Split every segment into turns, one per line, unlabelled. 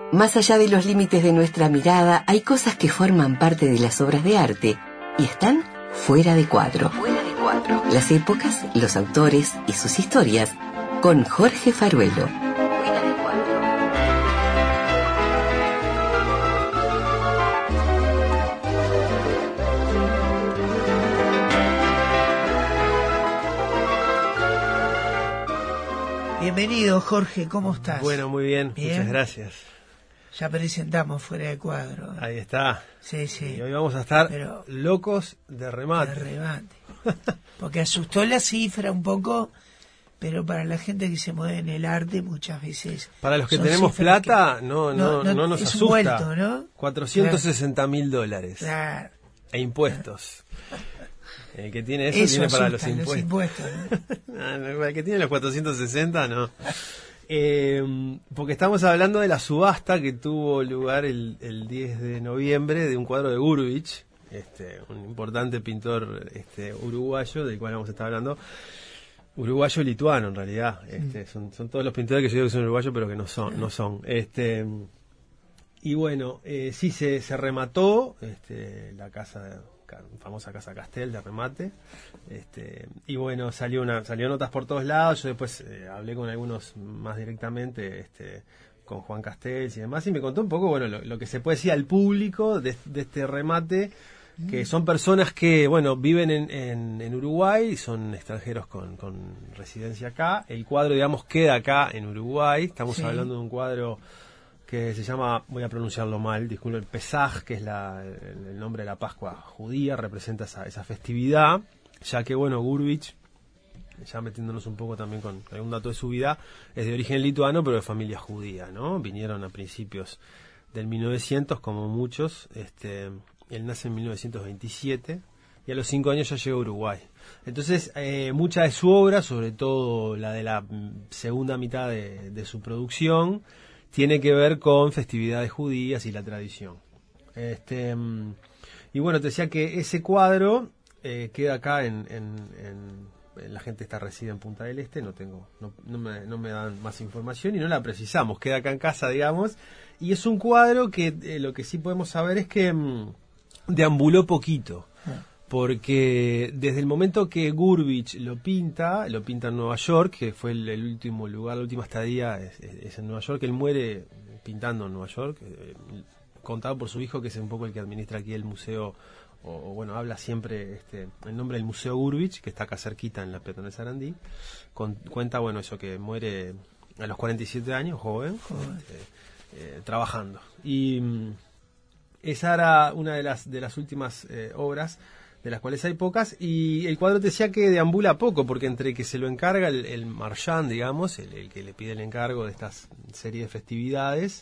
Más allá de los límites de nuestra mirada, hay cosas que forman parte de las obras de arte y están fuera de cuadro. Las épocas, los autores y sus historias, con Jorge Faruelo.
Bienvenido, Jorge, ¿cómo estás?
Bueno, muy bien, muchas gracias.
Ya presentamos Fuera de Cuadro.
Ahí está.
Sí.
Y hoy vamos a estar locos de remate.
De remate. Porque asustó la cifra un poco, pero para la gente que se mueve en el arte muchas veces...
Para los que tenemos plata, no nos
es
asusta.
Un vuelto, ¿no?
$460.000.
Claro.
E impuestos. El que tiene eso tiene para los impuestos. ¿No? El que tiene los 460, no. Porque estamos hablando de la subasta que tuvo lugar el 10 de noviembre de un cuadro de Gurvich, un importante pintor uruguayo, del cual vamos a estar hablando. Uruguayo-lituano, en realidad. Son todos los pintores que yo digo que son uruguayos, pero que no son. Y bueno, sí se remató la famosa Casa Castel de remate, y bueno, salió notas por todos lados. Yo después hablé con algunos más directamente, con Juan Castells y demás, y me contó un poco, bueno, lo que se puede decir al público de este remate, que son personas que, bueno, viven en Uruguay, son extranjeros con residencia acá. El cuadro, digamos, queda acá en Uruguay. Estamos hablando de un cuadro que se llama, voy a pronunciarlo mal, disculpe, el Pesaj, que es el nombre de la Pascua judía, representa esa festividad, ya que, bueno, Gurvich, ya metiéndonos un poco también con algún dato de su vida, es de origen lituano, pero de familia judía, ¿no? Vinieron a principios del 1900, como muchos. Él nace en 1927, y a los 5 años ya llegó a Uruguay. Entonces, mucha de su obra, sobre todo la de la segunda mitad de su producción, tiene que ver con festividades judías y la tradición. Y bueno, te decía que ese cuadro queda acá la gente reside en Punta del Este, no me dan más información y no la precisamos, queda acá en casa, digamos, y es un cuadro que lo que sí podemos saber es que deambuló poquito. Porque desde el momento que Gurvich lo pinta en Nueva York, que fue el último lugar, la última estadía es en Nueva York. Él muere pintando en Nueva York, contado por su hijo, que es un poco el que administra aquí el museo, o bueno, habla siempre el nombre del Museo Gurvich, que está acá cerquita en la Peatonal Sarandí. Cuenta, bueno, eso, que muere a los 47 años, joven. Trabajando. Y esa era una de las últimas obras, de las cuales hay pocas, y el cuadro te decía que deambula poco, porque entre que se lo encarga el marchand, digamos, el que le pide el encargo de estas serie de festividades,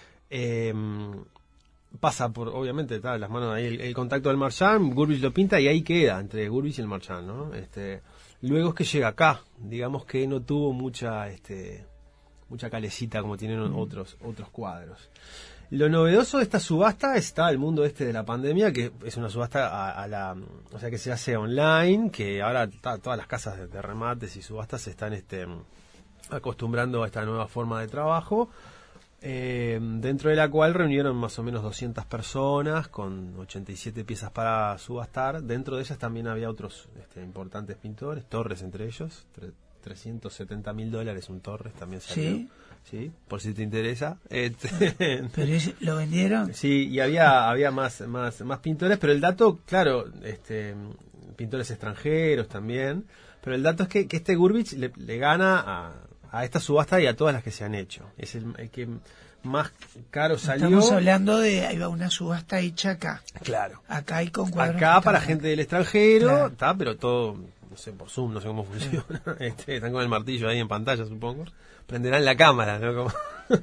pasa por, obviamente, las manos ahí, el contacto del marchand, Gurvich lo pinta y ahí queda, entre Gurvich y el marchand, ¿no? Luego es que llega acá, digamos que no tuvo mucha calecita como tienen otros cuadros. Lo novedoso de esta subasta está el mundo de la pandemia, que es una subasta o sea, que se hace online, que ahora todas las casas de remates y subastas se están acostumbrando a esta nueva forma de trabajo, dentro de la cual reunieron más o menos 200 personas con 87 piezas para subastar. Dentro de ellas también había otros importantes pintores, Torres entre ellos, $370.000 un Torres también salió. Sí, por si te interesa.
¿Pero lo vendieron?
Sí, y había más pintores, pero el dato, claro, pintores extranjeros también, pero el dato es que este Gurvich le gana a esta subasta y a todas las que se han hecho. Es el que más caro salió.
Estamos hablando de, ahí va una subasta hecha acá.
Claro.
Acá y con cuadros.
Acá para gente del extranjero, claro. Pero todo, no sé, por Zoom, no sé cómo funciona. Están con el martillo ahí en pantalla, supongo. Prenderán la cámara, ¿no? Como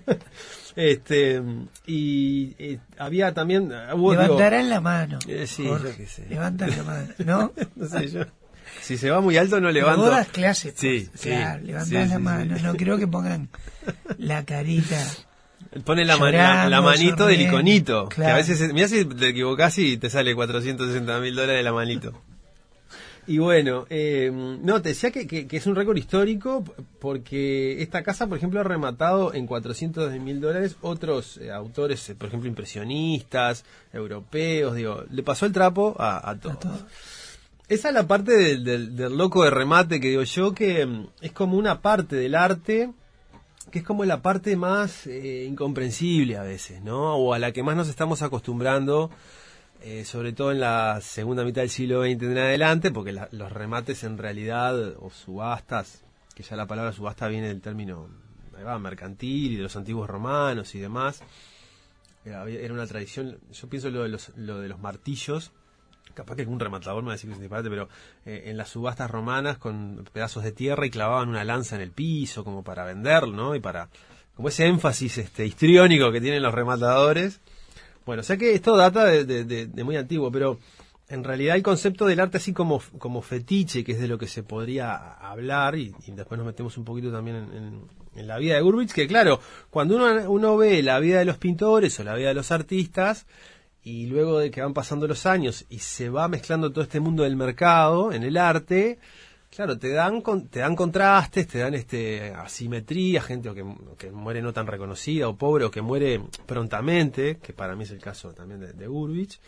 había también...
levantarán la mano.
Sí,
Jorge,
yo qué sé.
Levantan la mano, ¿no?
No sé, yo... Si se va muy alto no levanto.
Todas clases.
Sí,
claro, levantan la mano.
Sí.
No creo que pongan la carita.
Pone la manito del iconito. Claro. Que a veces, mirá si te equivocás y te sale $460.000 la manito. Y bueno, no, te decía que es un récord histórico porque esta casa, por ejemplo, ha rematado en $400.000 otros autores, por ejemplo, impresionistas, europeos, digo, le pasó el trapo a todos. Esa es la parte del loco de remate que digo yo, que es como una parte del arte que es como la parte más incomprensible a veces, ¿no? O a la que más nos estamos acostumbrando, sobre todo en la segunda mitad del siglo XX en adelante, porque los remates en realidad, o subastas, que ya la palabra subasta viene del término mercantil y de los antiguos romanos y demás, era una tradición. Yo pienso lo de los martillos. Capaz que algún rematador me va a decir que es un disparate, pero en las subastas romanas con pedazos de tierra y clavaban una lanza en el piso como para venderlo, ¿no? Y para, como ese énfasis histriónico que tienen los rematadores. Bueno, o sea que esto data de muy antiguo, pero en realidad el concepto del arte así como fetiche, que es de lo que se podría hablar, y después nos metemos un poquito también en la vida de Gurwitz, que claro, cuando uno ve la vida de los pintores o la vida de los artistas, y luego de que van pasando los años y se va mezclando todo este mundo del mercado en el arte, claro, te dan contrastes, te dan asimetría, gente que muere no tan reconocida o pobre o que muere prontamente, que para mí es el caso también de Gurwitz.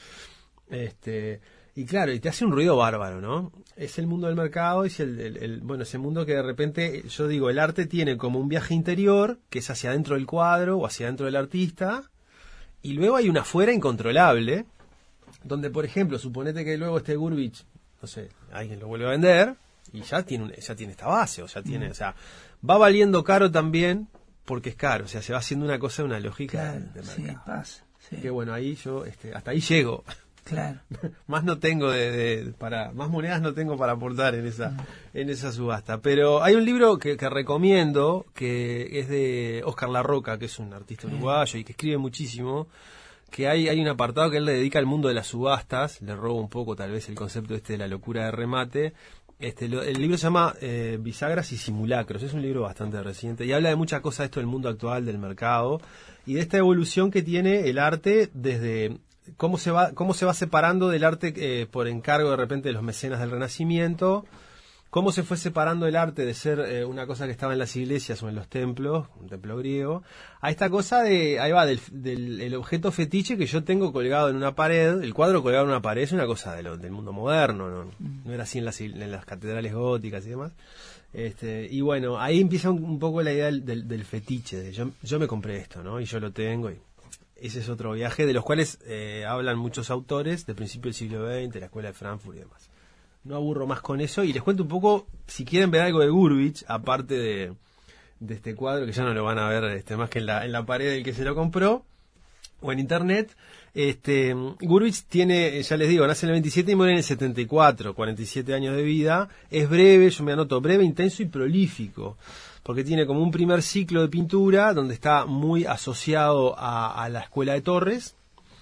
Y claro, y te hace un ruido bárbaro, ¿no? Es el mundo del mercado, es bueno, ese mundo que de repente, yo digo, el arte tiene como un viaje interior, que es hacia adentro del cuadro o hacia adentro del artista. Y luego hay una afuera incontrolable, donde, por ejemplo, suponete que luego Gurwitz, no sé, alguien lo vuelve a vender y ya tiene esta base, o sea, va valiendo caro también porque es caro, o sea, se va haciendo una cosa, una lógica de mercado.
Sí, pasa. Sí.
Que bueno, ahí yo, hasta ahí llego.
Claro.
Más no tengo más monedas no tengo para aportar en esa subasta. Pero hay un libro que recomiendo, que es de Oscar Larroca, que es un artista uruguayo y que escribe muchísimo, que hay un apartado que él le dedica al mundo de las subastas, le robo un poco tal vez el concepto de la locura de remate. El libro se llama Bisagras y simulacros, es un libro bastante reciente y habla de muchas cosas de esto del mundo actual, del mercado y de esta evolución que tiene el arte desde cómo se va separando del arte por encargo de repente de los mecenas del Renacimiento, cómo se fue separando el arte de ser una cosa que estaba en las iglesias o en los templos, un templo griego, a esta cosa del objeto fetiche que yo tengo colgado en una pared. El cuadro colgado en una pared es una cosa del mundo moderno, no era así en las catedrales góticas y demás. Y bueno, ahí empieza un poco la idea del fetiche, de yo me compré esto, ¿no? Y yo lo tengo y ese es otro viaje de los cuales hablan muchos autores del principio del siglo XX, la escuela de Frankfurt y demás. No aburro más con eso y les cuento un poco, si quieren ver algo de Gurwitz, aparte de este cuadro, que ya no lo van a ver más que en la pared del que se lo compró, o en internet. Gurwitz tiene, ya les digo, nace en el 27 y muere en el 74, 47 años de vida. Es breve, yo me anoto, breve, intenso y prolífico, porque tiene como un primer ciclo de pintura donde está muy asociado a la escuela de Torres.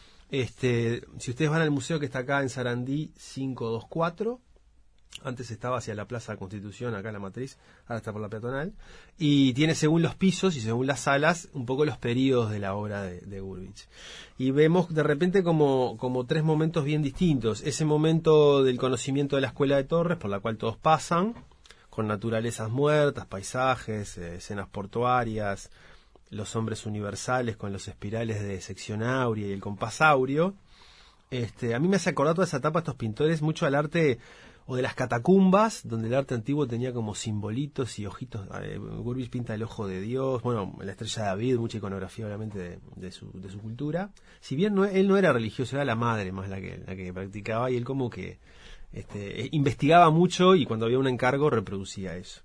Si ustedes van al museo que está acá en Sarandí 524, antes estaba hacia la Plaza de Constitución, acá en la Matriz, ahora está por la peatonal, y tiene según los pisos y según las salas un poco los periodos de la obra de Gurwitz. Y vemos de repente como tres momentos bien distintos. Ese momento del conocimiento de la escuela de Torres, por la cual todos pasan, con naturalezas muertas, paisajes, escenas portuarias, los hombres universales con los espirales de sección áurea y el compás áureo. A mí me hace acordar toda esa etapa, estos pintores, mucho al arte o de las catacumbas, donde el arte antiguo tenía como simbolitos y ojitos. Gurwitz pinta el ojo de Dios, bueno, la estrella de David, mucha iconografía obviamente de su cultura. Si bien él no era religioso, era la madre más la que practicaba, y él como que investigaba mucho y cuando había un encargo reproducía eso.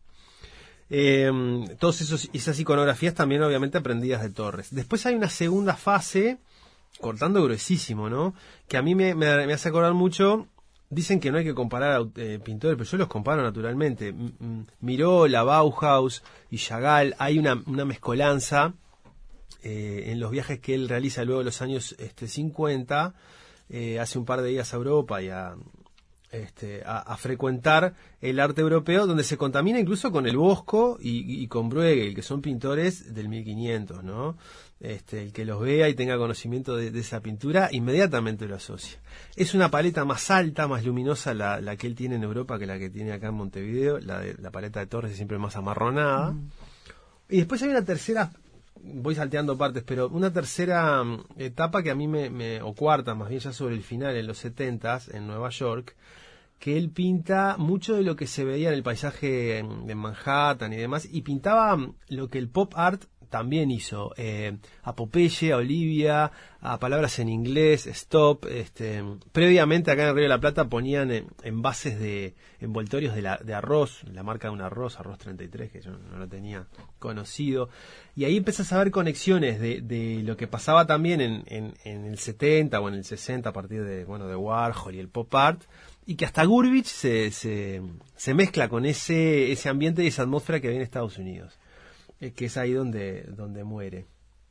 Todas esas iconografías también obviamente aprendidas de Torres. Después hay una segunda fase, cortando gruesísimo, ¿no? Que a mí me hace acordar mucho. Dicen que no hay que comparar pintores, pero yo los comparo naturalmente. Miró la Bauhaus y Chagall, hay una mezcolanza en los viajes que él realiza luego de los años 50, hace un par de días a Europa y a a frecuentar el arte europeo, donde se contamina incluso con el Bosco y con Bruegel, que son pintores del 1500, ¿no? El que los vea y tenga conocimiento de esa pintura, inmediatamente lo asocia. Es una paleta más alta, más luminosa la que él tiene en Europa que la que tiene acá en Montevideo. La paleta de Torres es siempre más amarronada. Y después hay una tercera, voy salteando partes, pero una tercera etapa que a mí o cuarta, más bien ya sobre el final, en los 70s, en Nueva York, que él pinta mucho de lo que se veía en el paisaje de Manhattan y demás, y pintaba lo que el pop art también hizo, a Popeye, a Olivia, a palabras en inglés, stop. Previamente acá en el Río de la Plata ponían envases de envoltorios de arroz, la marca de un arroz 33, que yo no lo tenía conocido, y ahí empezás a ver conexiones de lo que pasaba también en el 70 o en el 60 a partir de Warhol y el pop art, y que hasta Gurvich se mezcla con ese ambiente y esa atmósfera que había en Estados Unidos, que es ahí donde muere.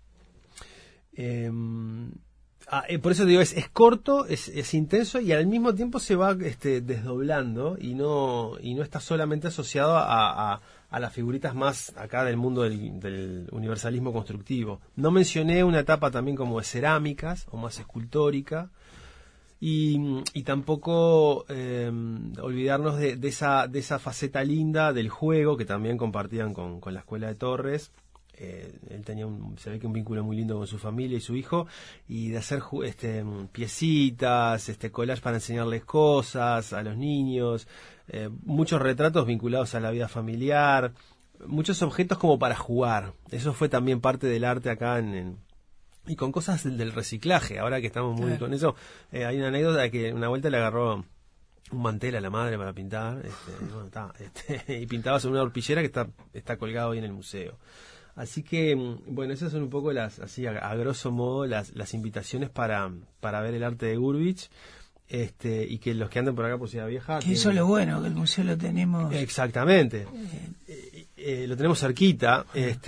Por eso digo, es corto, es intenso, y al mismo tiempo se va desdoblando y no está solamente asociado a las figuritas más acá del mundo del universalismo constructivo. No mencioné una etapa también como de cerámicas o más escultórica, y tampoco olvidarnos de esa faceta linda del juego que también compartían con la escuela de Torres. Él tenía se ve que un vínculo muy lindo con su familia y su hijo, y de hacer piecitas, collage para enseñarles cosas a los niños, muchos retratos vinculados a la vida familiar, muchos objetos como para jugar. Eso fue también parte del arte acá y con cosas del reciclaje. Ahora que estamos muy con eso, hay una anécdota de que una vuelta le agarró un mantel a la madre para pintar, y pintaba sobre una horpillera que está colgado ahí en el museo. Así que, bueno, esas son un poco así a grosso modo las invitaciones para ver el arte de Gurvich, y que los que anden por acá por Ciudad Vieja...
Que eso es lo bueno, que el museo lo tenemos...
Exactamente. Lo tenemos cerquita,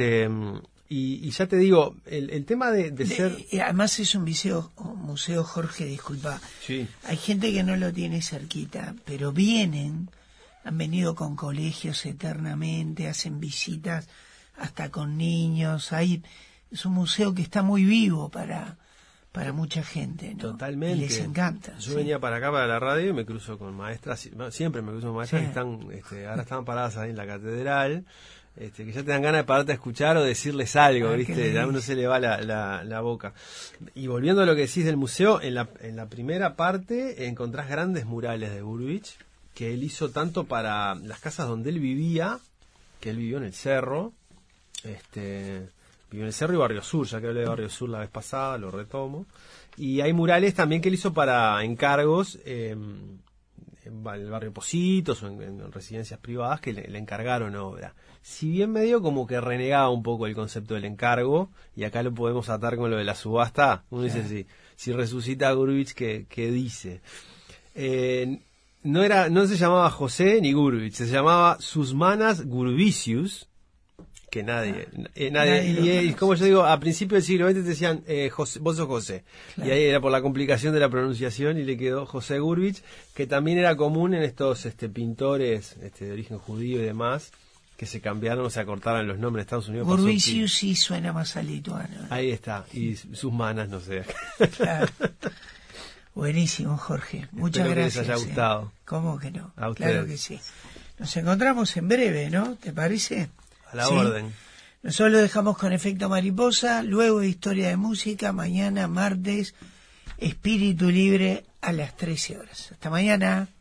y ya te digo, el tema de ser...
Además es un museo, Jorge, disculpa.
Sí.
Hay gente que no lo tiene cerquita, pero han venido con colegios eternamente, hacen visitas hasta con niños. Es un museo que está muy vivo para mucha gente, ¿no?
Totalmente.
Y les encanta.
Yo venía para acá, para la radio, y me cruzo con maestras, siempre me cruzo con maestras que están, ahora estaban paradas ahí en la catedral, que ya te dan ganas de pararte a escuchar o decirles algo, ¿viste? A uno se le va la boca. Y volviendo a lo que decís del museo, en la primera parte encontrás grandes murales de Gurvich, que él hizo tanto para las casas donde él vivía, que él vivió en el Cerro, vivió en el Cerro y Barrio Sur, ya que hablé de Barrio Sur la vez pasada, lo retomo. Y hay murales también que él hizo para encargos en el barrio Positos o en residencias privadas que le encargaron obra. Si bien medio como que renegaba un poco el concepto del encargo, y acá lo podemos atar con lo de la subasta, uno dice, si resucita a Gurvich, ¿qué dice? No se llamaba José ni Gurvich, se llamaba Susmanas Gurvicius, que nadie y como yo digo, a principios del siglo XX te decían, José, vos sos José, claro. Y ahí era por la complicación de la pronunciación y le quedó José Gurvich, que también era común en estos pintores de origen judío y demás, que se cambiaron o se acortaron los nombres de Estados Unidos.
Gurvicius sí suena más a lituano, ¿no?
Ahí está, y sus manas, no sé.
Claro. Buenísimo, Jorge, muchas gracias.
Que les haya gustado.
¿Cómo que no?
A ustedes.
Claro que sí. Nos encontramos en breve, ¿no? ¿Te parece?
A la orden.
Nosotros lo dejamos con Efecto Mariposa, luego Historia de Música, mañana martes, Espíritu Libre a las 13 horas. Hasta mañana.